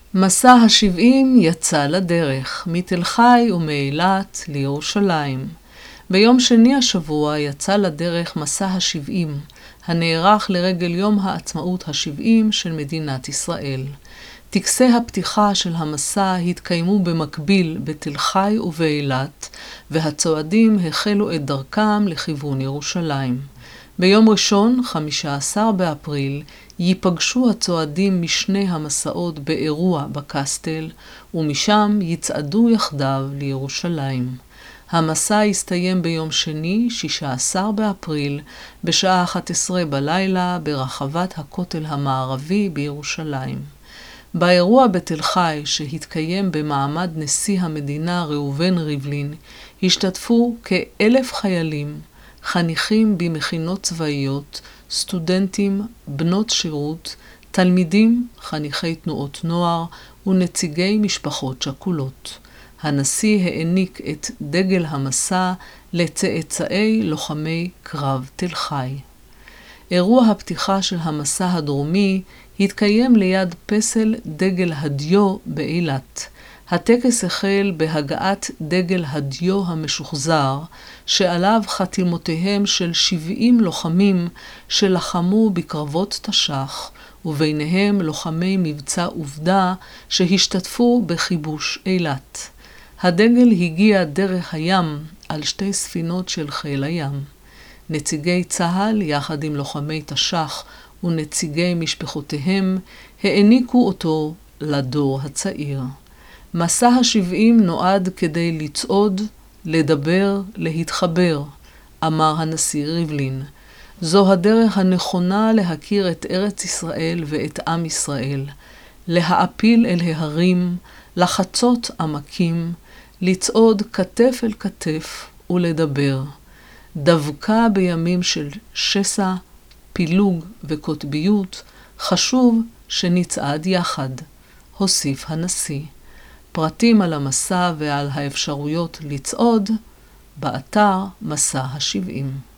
מסע ה-70 יצא לדרך, מתל חי ומאילת לירושלים. ביום שני השבוע יצא לדרך מסע ה-70, הנערך לרגל יום העצמאות ה-70 של מדינת ישראל. טקסי הפתיחה של המסע התקיימו במקביל בתל חי ובאילת, והצועדים החלו את דרכם לכיוון ירושלים. ביום ראשון, 15 באפריל, ייפגשו הצועדים משני המסעות באירוע בקסטל, ומשם יצעדו יחדיו לירושלים. המסע יסתיים ביום שני, 16 באפריל, בשעה 11 בלילה ברחבת הכותל המערבי בירושלים. באירוע בתל חי, שהתקיים במעמד נשיא המדינה ראובן ריבלין, השתתפו כ1,000 חיילים, חניכים במכינות צבאיות, סטודנטים, בנות שירות, תלמידים, חניכי תנועות נוער ונציגי משפחות שכולות. הנשיא העניק את דגל המסע לצאצאי לוחמי קרב תל חי. אירוע הפתיחה של המסע הדרומי התקיים ליד פסל דגל הדיו באילת. הטקס החל בהגעת דגל הדיו המשוחזר, שעליו חתימותיהם של 70 לוחמים שלחמו בקרבות תש"ח, וביניהם לוחמי מבצע עובדה שהשתתפו בכיבוש אילת. הדגל הגיע דרך הים על 2 ספינות של חיל הים. נציגי צה"ל יחד עם לוחמי תש"ח ונציגי משפחותיהם העניקו אותו לדור הצעיר. מסע ה-70 נועד כדי לצעוד, לדבר, להתחבר, אמר הנשיא ריבלין. זו הדרך הנכונה להכיר את ארץ ישראל ואת עם ישראל, להעפיל אל ההרים, לחצות עמקים, לצעוד כתף אל כתף ולדבר. דווקא בימים של שסע, פילוג וקוטביות, חשוב שנצעד יחד, הוסיף הנשיא. פרטים על המסע ועל האפשרויות לצעוד באתר מסע ה-70.